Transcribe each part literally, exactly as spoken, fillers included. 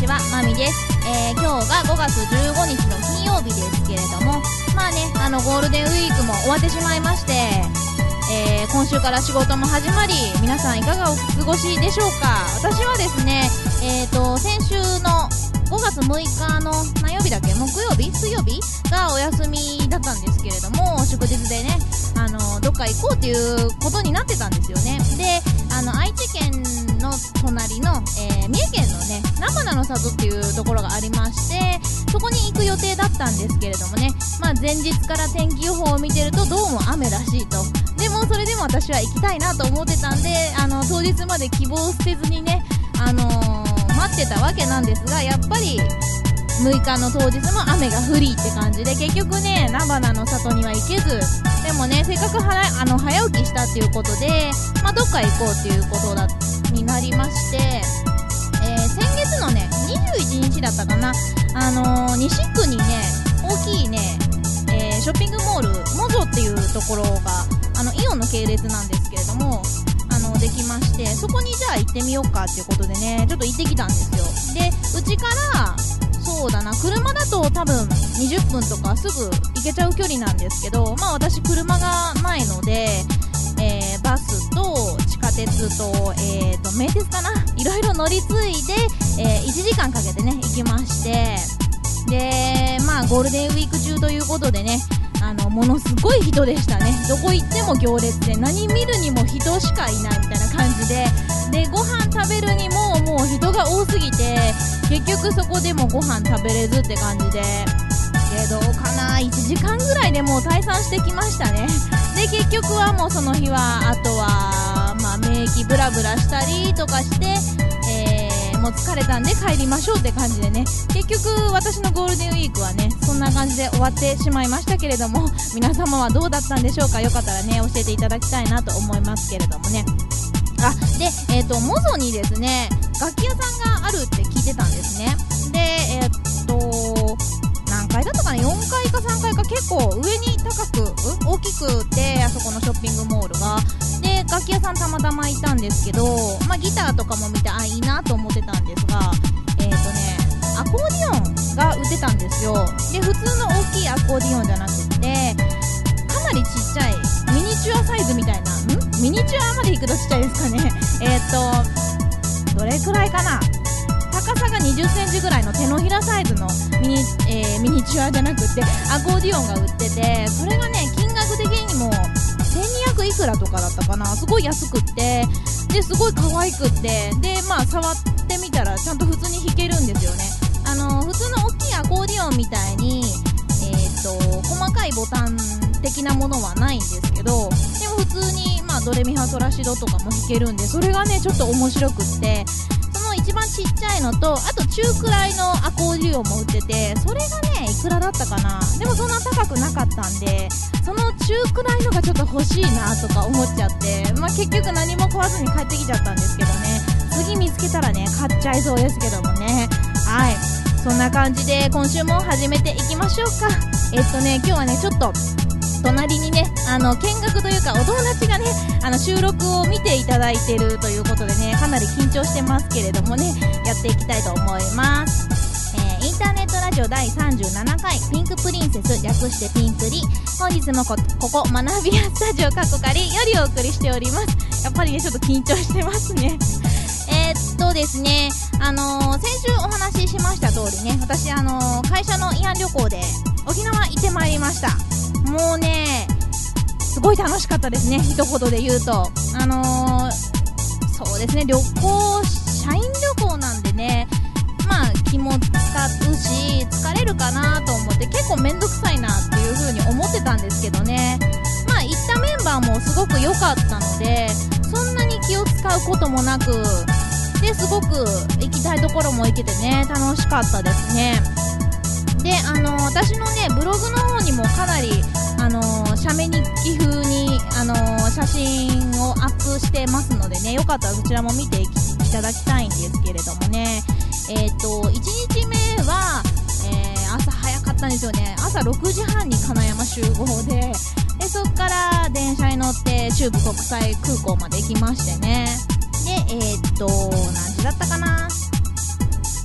ちは、まみです。えー、今日がごがつじゅうごにちの金曜日ですけれども、まあね、あのゴールデンウィークも終わってしまいまして、えー、今週から仕事も始まり、皆さんいかがお過ごしでしょうか。私はですね、えーと、先週のごがつむいかの何曜日だっけ、木曜日水曜日がお休みだったんですけれども、祝日でね、あのどっか行こうっていうことになってたんですよね。で、あの愛知県の隣の、えー、三重県のね、菜花の里っていうところがありまして、そこに行く予定だったんですけれどもね、まあ前日から天気予報を見てるとどうも雨らしいと。でもそれでも私は行きたいなと思ってたんで、あの当日まで希望を捨てずにね、あのー、待ってたわけなんですが、やっぱりむいかの当日も雨が降りって感じで、結局ね、菜花の里には行けず、でもね、せっかくはらあの早起きしたっていうことで、まあ、どっか行こうっていうことだになりまして、えー、先月のねにじゅういちにちだったかな、あのー、西区にね、大きいね、えー、ショッピングモールモゾっていうところが、あのイオンの系列なんですけれども、あのできまして、そこにじゃあ行ってみようかっていうことでね、ちょっと行ってきたんですよ。で、うちからそうだな、車だと多分にじゅっぷんとかすぐ行けちゃう距離なんですけど、まあ私車がないので、えー、バスと地下鉄と、えーと、名鉄かな、いろいろ乗り継いで、えー、いちじかんかけてね、行きまして、で、まあゴールデンウィーク中ということでね、あのものすごい人でしたね。どこ行っても行列で、何見るにも人しかいないみたいな感じで、でご飯食べるにももう人が多すぎて、結局そこでもご飯食べれずって感じで、でどうかな、いちじかんぐらいでもう退散してきましたね。で結局はもうその日はあとはまあ免疫ブラブラしたりとかして、えー、もう疲れたんで帰りましょうって感じでね、結局私のゴールデンウィークはね、そんな感じで終わってしまいましたけれども、皆様はどうだったんでしょうか。よかったらね、教えていただきたいなと思いますけれどもね。あ、で、えーと、モゾにですね、楽器屋さんがあるって聞いてたんですね。で、えーと、何階だったかな、よんかいかさんがいか、結構上に高く、大きくて、あそこのショッピングモールが。で、楽器屋さんたまたまいたんですけど、まあギターとかも見て、あ、いいなと思ってたんですが、えーとね、アコーディオンが売ってたんですよ。で、普通の大きいアコーディオンじゃなくて、かなりちっちゃいミニチュアサイズみたいな、んミニチュアまでいくとちっちゃいですかね。えーとどれくらいかな、高さがにじゅっセンチぐらいの手のひらサイズのミニ、えー、ミニチュアじゃなくてアコーディオンが売ってて、それがね、金額的にもせんにひゃくいくらとかだったかな。すごい安くって、ですごい可愛くって、でまあ触ってみたらちゃんと普通に弾けるんですよね。あの普通の大きいアコーディオンみたいに、えーと細かいボタン的なものはないんですけど、でも普通に、まあ、ドレミファソラシドとかも弾けるんで、それがねちょっと面白くって、その一番ちっちゃいのと、あと中くらいのアコーディオンも売ってて、それがねいくらだったかな。でもそんな高くなかったんで、その中くらいのがちょっと欲しいなとか思っちゃって、まあ、結局何も買わずに帰ってきちゃったんですけどね。次見つけたらね買っちゃいそうですけどもね。はい、そんな感じで今週も始めていきましょうか。えっとね今日はねちょっと隣にね、あの見学というかお友達がね、あの収録を見ていただいているということでね、かなり緊張してますけれどもね、やっていきたいと思います。えー、インターネットラジオだいさんじゅうななかいピンクプリンセス、略してピンプリ。本日も こ, ここ学びやスタジオかっこかりよりお送りしております。やっぱりねちょっと緊張してますね。えー、っとですね、あのー、先週お話ししました通りね、私あのー、会社の慰安旅行で沖縄行ってまいりました。もうねすごい楽しかったですね、一言で言うと。あのー、そうですね、旅行、社員旅行なんでね、まあ気も使うし疲れるかなと思って、結構めんどくさいなっていう風に思ってたんですけどね、まあ行ったメンバーもすごく良かったので、そんなに気を使うこともなく、ですごく行きたいところも行けてね、楽しかったですね。で、あのー、私のねブログの方にもかなり、あのー、写メ日記風に、あのー、写真をアップしてますのでね、よかったらそちらも見ていただきたいんですけれどもね。えーといちにちめは、えー、朝早かったんですよね。朝ろくじはんに金山集合で、でそっから電車に乗って中部国際空港まで行きましてね。で、えーと何時だったかな、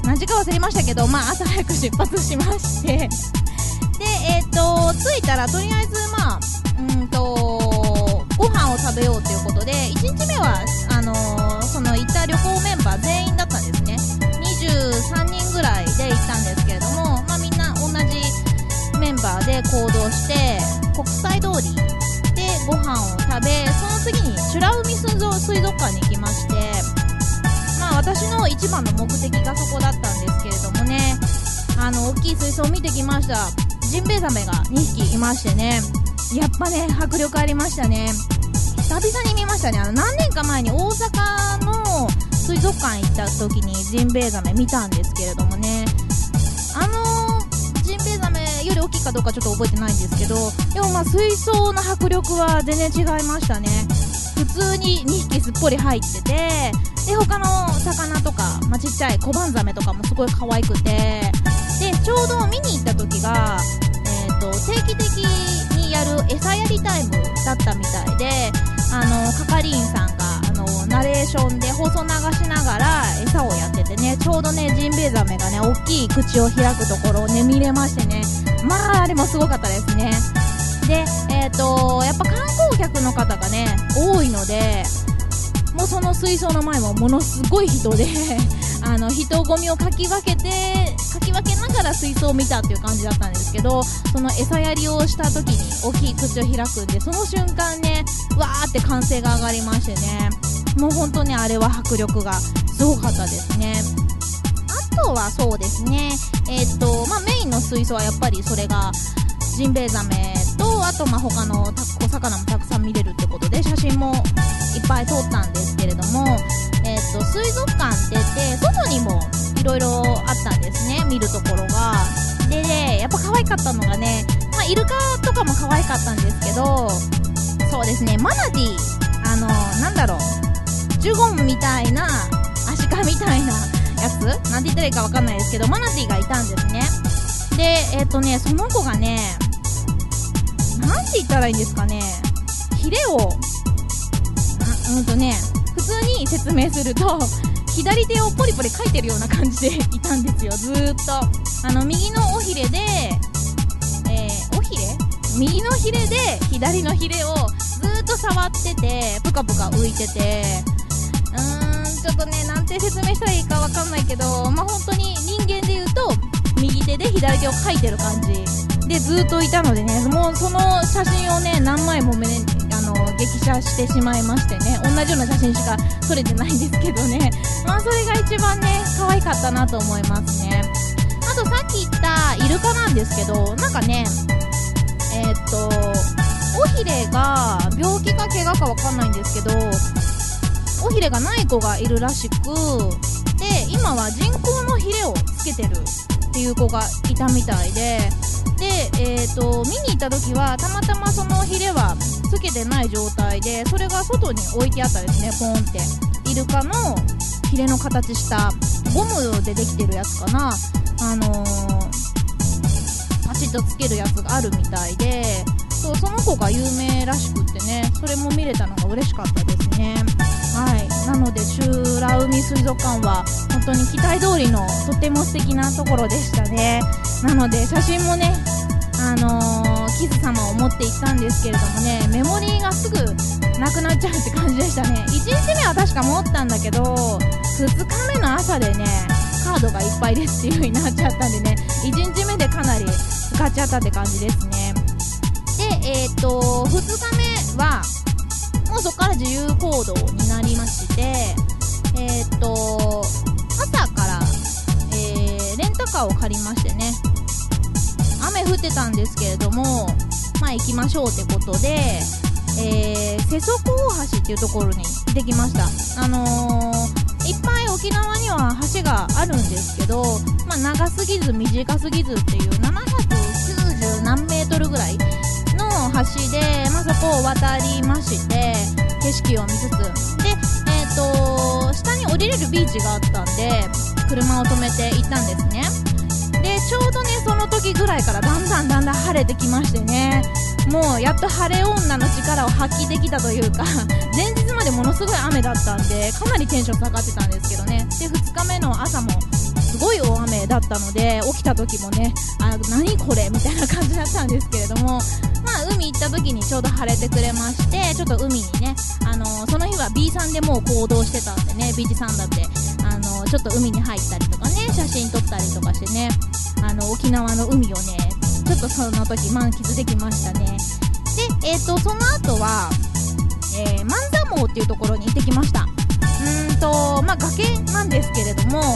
何時か忘れましたけど、まあ朝早く出発しましてで、えーと着いたらとりあえずまあうんとご飯を食べようということで、いちにちめはあのー、その行った旅行メンバー全員だったんですね。にじゅうさんにんぐらいで行ったんですけれども、まあ、みんな同じメンバーで行動して国際通りでご飯を食べ、その次に美ら海水族館に行きまして、まあ私の一番の目的がそこだったんですけれどもね、あの大きい水槽を見てきました。ジンベエザメがにひきいましてね、やっぱね迫力ありましたね。久々に見ましたね。あの何年か前に大阪の水族館行った時にジンベエザメ見たんですけれどもね、あのジンベエザメより大きいかどうかちょっと覚えてないんですけど、でもまあ水槽の迫力は全然違いましたね。普通ににひきすっぽり入ってて、で他の魚とか、まあ、ちっちゃいコバンザメとかもすごい可愛くて、でちょうど見に行った時が、えー、と定期的にやる餌やりタイムだったみたいで、あの係員さんがあのナレーションで放送流しながら餌をやっててね、ちょうどねジンベエザメがね大きい口を開くところをね見れましてね、まああれもすごかったですね。で、えー、とやっぱ観光客の方がね多いので、もうその水槽の前もものすごい人であの人ゴミをかき分けてかき分けながら水槽を見たっていう感じだったんですけど、その餌やりをした時に大きい口を開くんで、その瞬間ねわーって歓声が上がりましてね、もう本当にあれは迫力がすごかったですね。あとはそうですね、えーっとまあ、メインの水槽はやっぱりそれがジンベエザメと、あとまあ他のお魚もたくさん見れるってことで写真もいっぱい撮ったんですけれども、えー、と水族館って言って外にもいろいろあったんですね、見るところが。でね、やっぱ可愛かったのがね、まあ、イルカとかも可愛かったんですけど、そうですね、マナティー、あのなんだろう、ジュゴンみたいなアシカみたいなやつなんて言ったらいいか分かんないですけど、マナティーがいたんですね。でえっ、ー、とねその子がね、なんて言ったらいいんですかね、ヒレをうんとね普通に説明すると左手をポリポリかいてるような感じでいたんですよ、ずーっと。あの右の尾ひれで、えー、尾ひれ右のひれで左のひれをずーっと触ってて、ぷかぷか浮いてて、うーんちょっとねなんて説明したらいいかわかんないけど、まあ本当に人間で言うと右手で左手をかいてる感じでずーっといたのでね、もうその写真をね何枚も、ね、あの激写してしまいましてね、同じような写真しか撮れてないんですけどね、まあそれが一番ね可愛かったなと思いますね。あとさっき言ったイルカなんですけど、なんかねえー、っと尾ひれが病気か怪我かわかんないんですけど、尾ひれがない子がいるらしく、で今は人工のひれをつけてるっていう子がいたみたいで、で、えー、と見に行った時はたまたまそのヒレはつけてない状態で、それが外に置いてあったですね、ポーンって。イルカのヒレの形したゴムでできてるやつかな、あのー、パチッとつけるやつがあるみたいで、そう、その子が有名らしくってね、それも見れたのが嬉しかったですね。はい、なので美ら海水族館は本当に期待通りのとても素敵なところでしたね。なので写真もね、あのー、キス様を持って行ったんですけれどもね、メモリーがすぐなくなっちゃうって感じでしたね。いちにちめは確か持ったんだけど、ふつかめの朝でねカードがいっぱいですっていう風になっちゃったんでね、いちにちめでかなり使っちゃったって感じですね。で、えーとふつかめはもうそこから自由行動になりまして、えーと朝から、えー、レンタカーを借りましてね、雨降ってたんですけれども、まあ行きましょうってことで、えー、瀬底大橋っていうところに行ってきました。あのー、いっぱい沖縄には橋があるんですけど、まあ、長すぎず短すぎずっていうななひゃくきゅうじゅうなんメートルぐらいの橋で、まあ、そこを渡りまして、景色を見つつで、えーと下に降りれるビーチがあったんで車を止めて行ったんですね。でちょうどねその時ぐらいからだんだんだんだん晴れてきましてね、もうやっと晴れ女の力を発揮できたというか、前日までものすごい雨だったんでかなりテンション下がってたんですけどね。でふつかめの朝もすごい大雨だったので、起きた時もね、あ、何これみたいな感じだったんですけれども、まあ海行った時にちょうど晴れてくれまして、ちょっと海にね、あのー、その日は B さんでもう行動してたんでね、ビーチサンダルで、あのー、ちょっと海に入ったりとかね、写真撮ったりとかしてね、あの沖縄の海をね、ちょっとその時満喫できましたね。で、えーと、その後は、えー、万座毛っていうところに行ってきました。うーんと、まあ崖なんですけれども、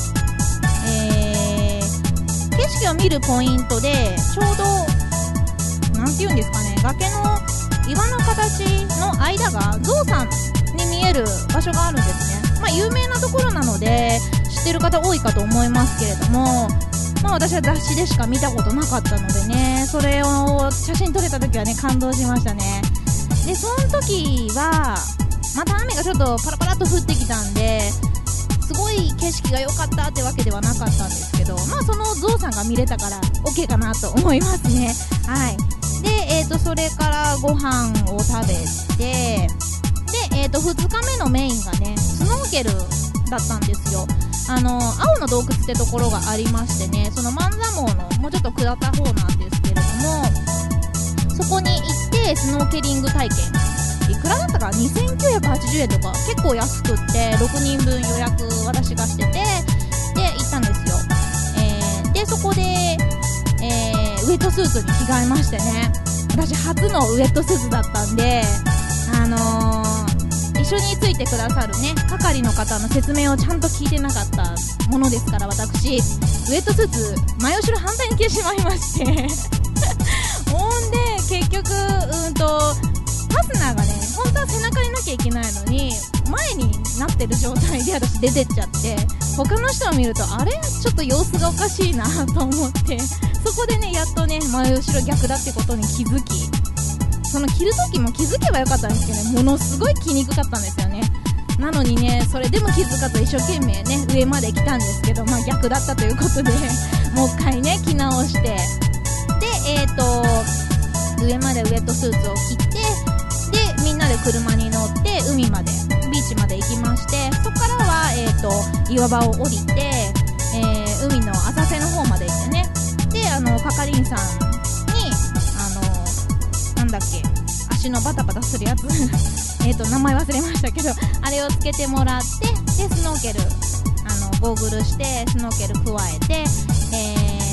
えー、景色を見るポイントで、ちょうど、なんて言うんですかね、崖の岩の形の間が象さんに見える場所があるんですね。まあ有名なところなので、知ってる方多いかと思いますけれども、まあ私は雑誌でしか見たことなかったのでね、それを写真撮れた時はね、感動しましたね。で、その時はまた雨がちょっとパラパラっと降ってきたんで、すごい景色が良かったってわけではなかったんですけど、まあその象さんが見れたから OK かなと思いますね。はい。で、えーとそれからご飯を食べて、で、えーとふつかめのメインがね、スノーケルだったんですよ。あの青の洞窟ってところがありましてね、その万座毛のもうちょっと下った方なんですけれども、そこに行ってスノーケリング体験、いくらだったかにせんきゅうひゃくはちじゅうえんとか結構安くってろくにんぶん予約私がしてて、で行ったんですよ。えー、でそこで、えー、ウェットスーツに着替えましてね、私初のウェットスーツだったんで、あのー一緒についてくださるね係の方の説明をちゃんと聞いてなかったものですから、私ウェットスーツ前後ろ反対に着てしまいましてほんで結局うんとファスナーがね、本当は背中になきゃいけないのに前になってる状態で私出てっちゃって、他の人を見るとあれちょっと様子がおかしいなと思って、そこでねやっとね前後ろ逆だってことに気づき、その着るときも気づけばよかったんですけどね、ものすごい着にくかったんですよね。なのにね、それでも気づかず一生懸命ね上まで来たんですけど、まあ逆だったということでもう一回ね着直して、でえーと上までウェットスーツを着て、でみんなで車に乗って海までビーチまで行きまして、そこからはえーと岩場を降りて、えー、海の浅瀬の方まで行ってね、であの係員さんになんだっけ、足のバタバタするやつえっと名前忘れましたけど、あれをつけてもらって、でスノーケルあのゴーグルしてスノーケル加えて、え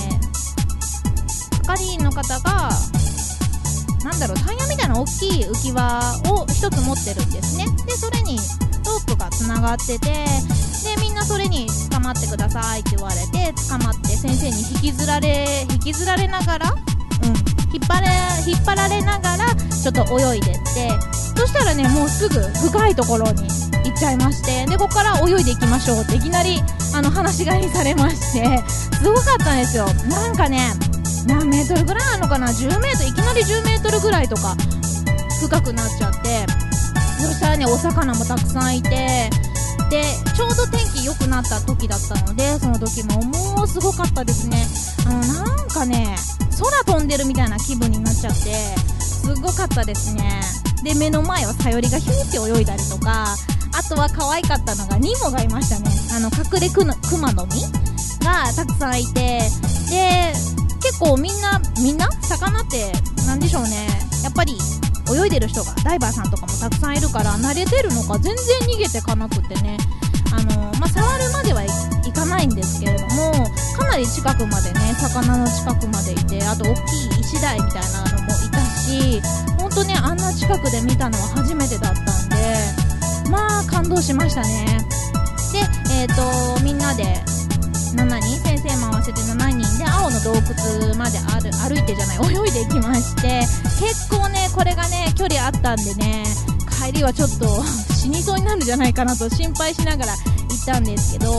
ー、係員の方がなんだろう、タイヤみたいな大きい浮き輪を一つ持ってるんですね。でそれにロープがつながってて、でみんなそれに捕まってくださいって言われて捕まって、先生に引きずられ引きずられながら、うん引っ張れ、引っ張られながらちょっと泳いでって、そしたらねもうすぐ深いところに行っちゃいまして、でここから泳いでいきましょうっていきなりあの話し飼いにされまして、すごかったんですよ。なんかね何メートルぐらいあるのかな、じゅうメートル、いきなりじゅうメートルぐらいとか深くなっちゃって、そしたらねお魚もたくさんいて、でちょうど天気良くなった時だったので、その時ももうすごかったですね。あのなんかね空飛んでるみたいな気分になっちゃって、すごかったですね。で目の前はサヨリがヒューって泳いだりとか、あとは可愛かったのがニモがいましたね。あの隠れクマの実がたくさんいて、で結構みんなみんな魚ってなんでしょうね、やっぱり泳いでる人がダイバーさんとかもたくさんいるから慣れてるのか全然逃げてかなくってね、あのまあ、触るまではいかないんですけれども、かなり近くまでね魚の近くまでいて、あと大きい石台みたいなのもいたし、ほんとねあんな近くで見たのは初めてだったんで、まあ感動しましたね。でえーとみんなでしちにん、先生も合わせてしちにんで青の洞窟まで歩, 歩いてじゃない泳いでいきまして、結構ねこれがね距離あったんでね、帰りはちょっと死にそうになるんじゃないかなと心配しながら行ったんですけど、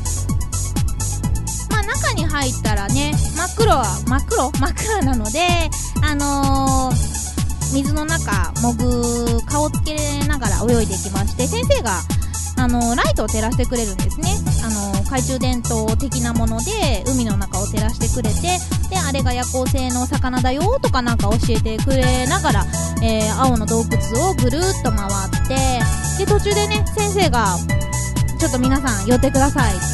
まあ中に入ったらね真っ黒は真っ黒真っ暗なので、あのー、水の中潜ぐ顔つけながら泳いでいきまして、先生があのライトを照らしてくれるんですね。あの懐中電灯的なもので海の中を照らしてくれて、であれが夜行性の魚だよとかなんか教えてくれながら、えー、青の洞窟をぐるっと回って、で途中でね先生がちょっと皆さん寄ってくださいって言って、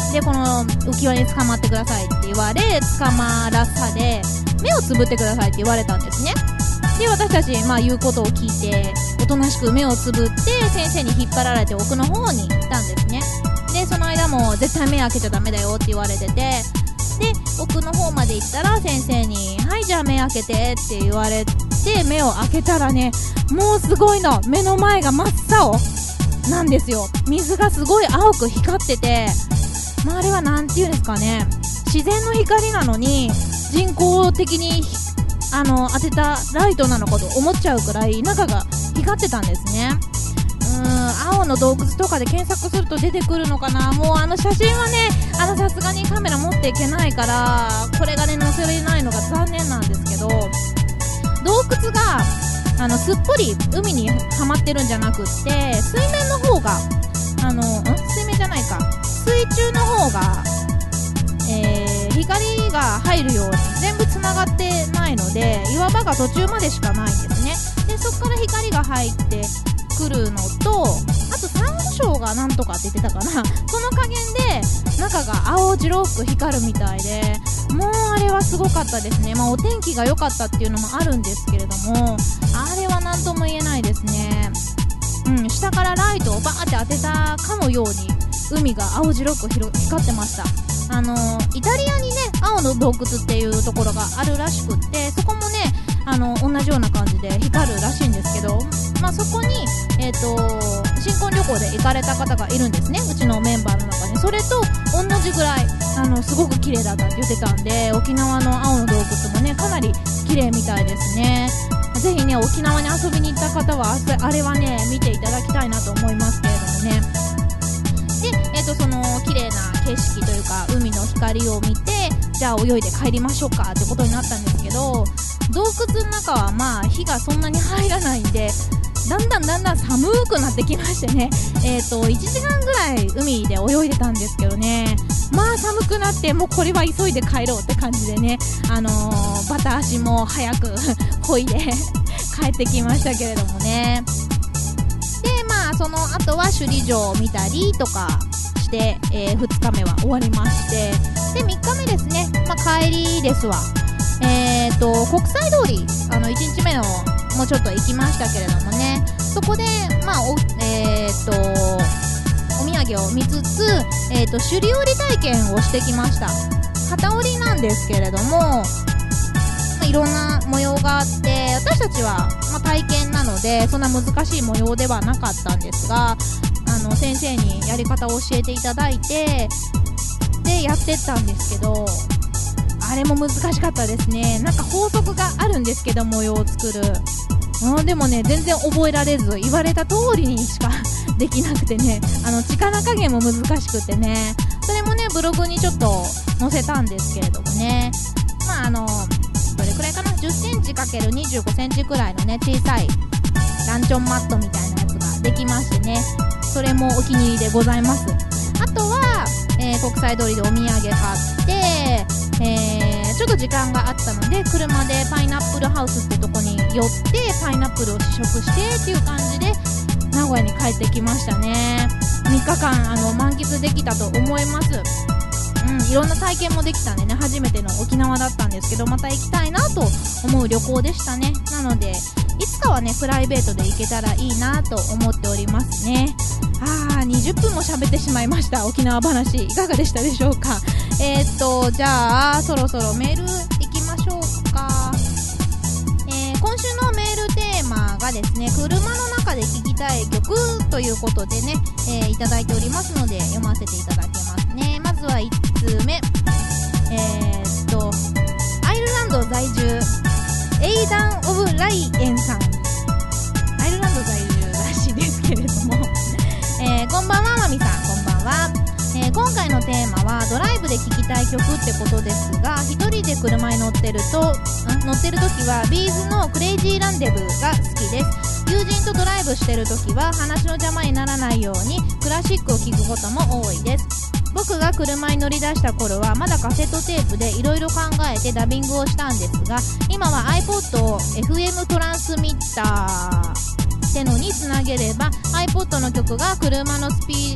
でこの浮き輪に捕まってくださいって言われ、捕まらされ、目をつぶってくださいって言われたんですね。で私たち、まあ、言うことを聞いておとなしく目をつぶって先生に引っ張られて奥の方に行ったんですね。でその間も絶対目開けちゃダメだよって言われてて、で奥の方まで行ったら先生にはいじゃあ目開けてって言われて、目を開けたらね、もうすごいの、目の前が真っ青なんですよ。水がすごい青く光ってて、まあ、あれはなんていうんですかね、自然の光なのに人工的にあの当てたライトなのかと思っちゃうくらい中が光ってたんですね。うーん、青の洞窟とかで検索すると出てくるのかな。もうあの写真はね、あのさすがにカメラ持っていけないからこれがね載せれないのが残念なんですけど、洞窟があのすっぽり海にはまってるんじゃなくって、水面の方があのん水面じゃないか水中の方が、えー、光が入るように全部つながってないので、岩場が途中までしかないんですね。でそこから光が入ってくるのと、あとサンゴ礁がなんとかって言ってたかな、その加減で中が青白く光るみたいで、もうあれはすごかったですね。まあお天気が良かったっていうのもあるんですけれども、あれは何とも言えないですね。うん、下からライトをバーって当てたかのように海が青白く光ってました。あのイタリアにね青の洞窟っていうところがあるらしくって、そこもねあの同じような感じで光るらしいんですけど、まあ、そこに、えーと、新婚旅行で行かれた方がいるんですね、うちのメンバーの中に。それと同じぐらいあのすごく綺麗だったって言ってたんで、沖縄の青の洞窟もねかなり綺麗みたいですね。ぜひね沖縄に遊びに行った方はあれはね見ていただきたいなと思いますけれどもね。で、えーと、その綺麗な景色というか海の光を見て、じゃあ泳いで帰りましょうかってことになったんですけど、洞窟の中はまあ火がそんなに入らないんで、だんだんだんだん寒くなってきましてね、えーといちじかんぐらい海で泳いでたんですけどね、まあ寒くなってもうこれは急いで帰ろうって感じでね、あのー、バタ足も早く漕いで帰ってきましたけれどもね。でまあその後は首里城を見たりとかして、えー、ふつかめは終わりまして、でみっかめですね、まあ、帰りですわ。えーと国際通りあのいちにちめのもうちょっと行きましたけれどもね、そこでまあおえーとお土産を見つつ、えーと首里織体験をしてきました。機織りなんですけれども、まあ、いろんな模様があって、私たちは、まあ、体験なのでそんな難しい模様ではなかったんですが、あの先生にやり方を教えていただいてでやってったんですけど、あれも難しかったですね。なんか法則があるんですけど模様を作る、うん、でもね全然覚えられず言われた通りにしかできなくてね、あの力加減も難しくてね、それもねブログにちょっと載せたんですけれどもね、まああのどれくらいかな、じゅっセンチ ×にじゅうごセンチくらいのね小さいランチョンマットみたいなやつができましてね、それもお気に入りでございます。あとは、えー、国際通りでお土産買って、えー、ちょっと時間があったので車でパイナップルハウスってとこに寄ってパイナップルを試食してっていう感じで名古屋に帰ってきましたね。みっかかんあの満喫できたと思います。うん、いろんな体験もできたんでね、初めての沖縄だったんですけどまた行きたいなと思う旅行でしたね。なのでいつかはねプライベートで行けたらいいなと思っておりますね。あーにじゅっぷんも喋ってしまいました。沖縄話いかがでしたでしょうか。えーっとじゃあそろそろメール行きましょうか。えー、今週のメールテーマがですね、車の中で聴きたい曲ということでね、えー、いただいておりますので読ませていただきますね。まずはいっつうめ、えーっとアイルランド在住エイダン・オブ・ライエンさん、アイルランド在住らしいですけれども、えー、こんばんはまみさん、こんばんは。えー、今回のテーマはドライブで聴きたい曲ってことですが、一人で車に乗ってるとん乗ってる時はビーズのクレイジーランデブーが好きです。友人とドライブしてる時は話の邪魔にならないようにクラシックを聴くことも多いです。僕が車に乗り出した頃はまだカセットテープでいろいろ考えてダビングをしたんですが、今は iPod を エフエム トランスミッターってのにつなげれば iPod の曲が車のスピースピ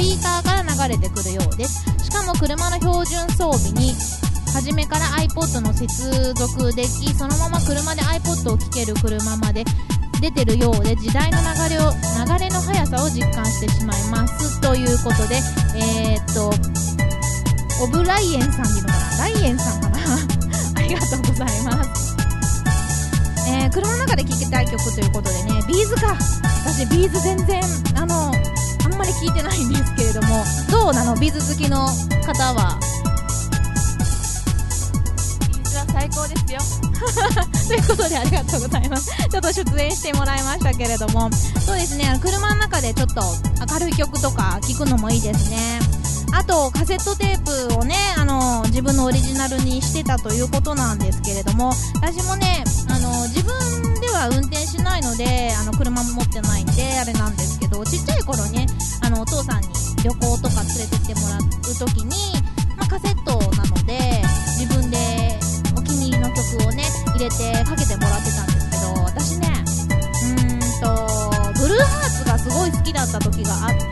ピーカーから流れてくるようです。しかも車の標準装備に初めから iPod の接続でき、そのまま車で iPod を聴ける車まで出てるようで、時代の流れを流れの速さを実感してしまいますということで、えー、っとオブライエンさんにいるのかな、ライエンさんかなありがとうございます。えー、車の中で聴きたい曲ということでね、ビーズか。私ビーズ全然あのあんまり聴いてないんですけれども、どうなの、ビーズ好きの方は。 ビーズは最高ですよということでありがとうございます。ちょっと出演してもらいましたけれども、そうですね、車の中でちょっと明るい曲とか聴くのもいいですね。あとカセットテープをね、あの自分のオリジナルにしてたということなんですけれども、私もね、あの自分では運転しないので、あの車も持ってないんであれなんですけど、ちっちゃい頃ね、あのお父さんに旅行とか連れてってもらうときに、まあ、カセットなので自分でお気に入りの曲をね入れてかけてもらってたんですけど、私ね、うーんとブルーハーツがすごい好きだった時があって、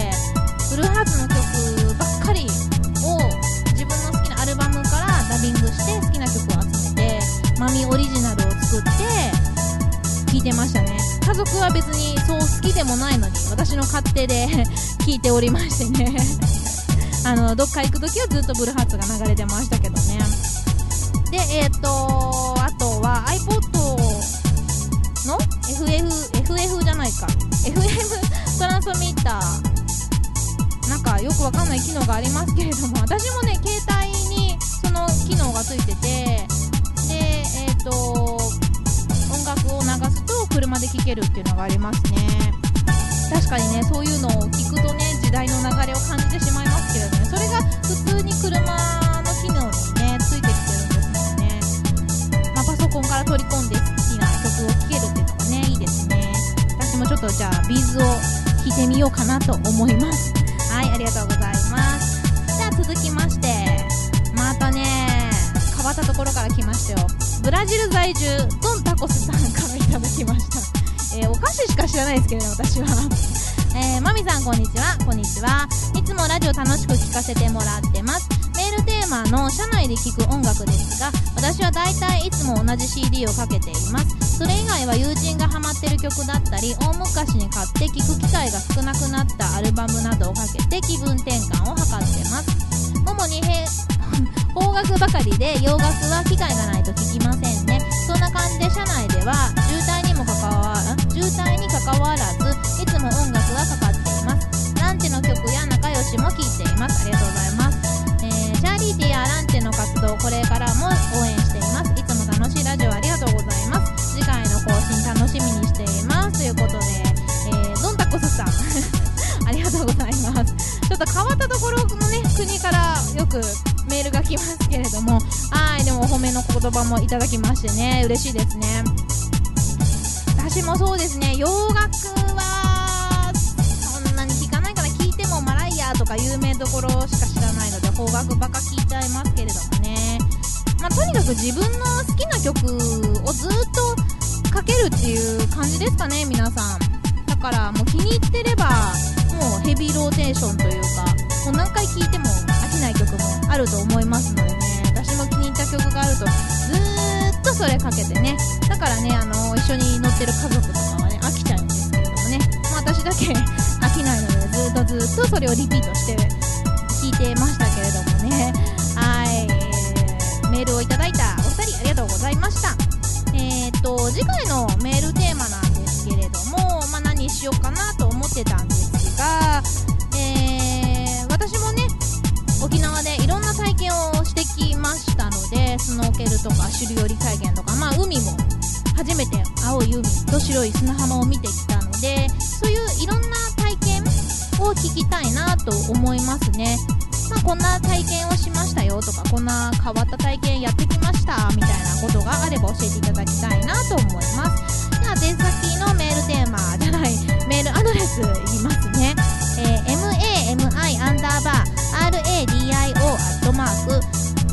ブルーハーツの曲ばっかりを自分の好きなアルバムからダビングして好きな曲を集めてマミオリジナルを作って聴いてましたね。家族は別にそう好きでもないのに私の勝手で聴いておりましてねあのどっか行くときはずっとブルーハーツが流れてましたけどね。で、えー、っとあとは iPod の エフエフ、エフエフ じゃないか エフエム トランスミッターなんかよくわかんない機能がありますけれども、私もね携帯にその機能がついてて、でえっ、ー、と音楽を流すと車で聴けるっていうのがありますね。確かにね、そういうのを聞くとね、時代の流れを感じてしまいますけれどね、それが普通に車の機能にねついてきてるんですもんね。まあ、パソコンから取り込んで好きな曲を聴けるっていうのがねいいですね。私もちょっとじゃあビーズを聴いてみようかなと思います。はい、ありがとうございます。じゃあ続きまして、またね変わったところから来ましたよ。ブラジル在住ドンタコスさんからいただきました。えー、お菓子しか知らないですけどね、私はえー、マミさんこんにちは。こんにちは。いつもラジオ楽しく聞かせてもらってます。メールテーマの車内で聴く音楽ですが、私はだいたいいつも同じ シーディー をかけています。それ以外は友人がハマってる曲だったり、大昔に買って聴く機会が少なくなったアルバムなどをかけて気分転換を図ってます。主にへ邦楽ばかりで洋楽は機会がないと聴きませんね。そんな感じで車内では渋滞にもかかわ渋滞にかかわらずいつも音楽がかかっています。ランチの曲や仲良しも聴いています。ありがとうございます。えー、チャーリーティーやランチの活動これからも応援しています。いつも楽しいラジオありがとうございます。次回の更新楽しみにしていますということで、えー、ドンタコスさんありがとうございます。ちょっと変わったところのね国からよくメールが来ますけれども、はい、でもお褒めの言葉もいただきましてね、嬉しいですね。私もそうですね、洋楽はそんなに聞かないから、聞いてもマライアとか有名どころしか知らないので邦楽ばっか聞いちゃいますけれどもね、まあ、とにかく自分の好きな曲をずっとかけるっていう感じですかね、皆さん。だからもう気に入ってればもうヘビーローテーションというか、もう何回聴いても飽きない曲もあると思いますのでね、私も気に入った曲があるとずーっとそれかけてね、だからね、あの一緒に乗ってる家族とかはね飽きちゃうんですけれどもね、まあ、私だけ飽きないのでずっとずっとそれをリピートして聴いてましたけれどもね。はい、えー、メールをいただいたお二人ありがとうございました。えー、っと次回のメールテーマなんですけれども、まあ、何しようかなと思ってたんですが、えー、私もね沖縄でいろんな体験をしてきましたので、スノーケルとか首里寄り体験とか、まあ海も初めて青い海と白い砂浜を見てきたので、そういういろんな体験を聞きたいなと思いますね。まあ、こんな体験をしましたよとか、こんな変わった体験やってきましたみたいなことがあれば教えていただきたいなと思います。では前先のメールテーマじゃないメールアドレス言いますね。えー、mami アンダーバー radio アットマーク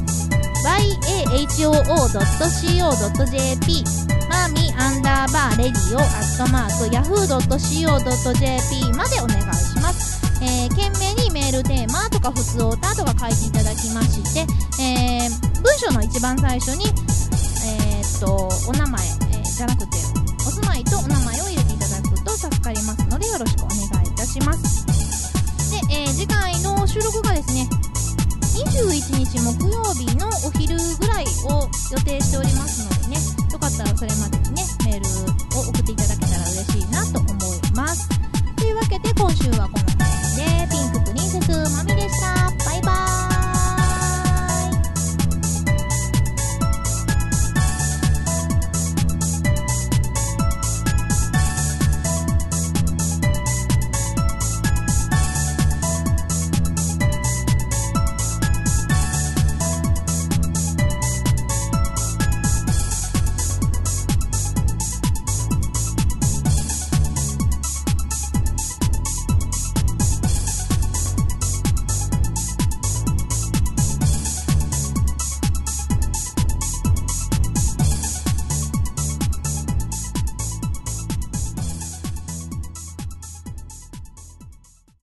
yahoo.co.jp マミアンダーバーレディオアットマーク yahoo.co.jp までお願いします。えー、懸命にか普通歌とか書いていただきまして、えー、文章の一番最初に、えー、っとお名前、えー、じゃなくてお住まいとお名前を入れていただくと助かりますのでよろしくお願いいたします。で、えー、次回の収録がですねにじゅういちにち木曜日のお昼ぐらいを予定しておりますのでね、よかったらそれまでにねメールを送っていただけたら嬉しいなと思います。というわけで今週はこ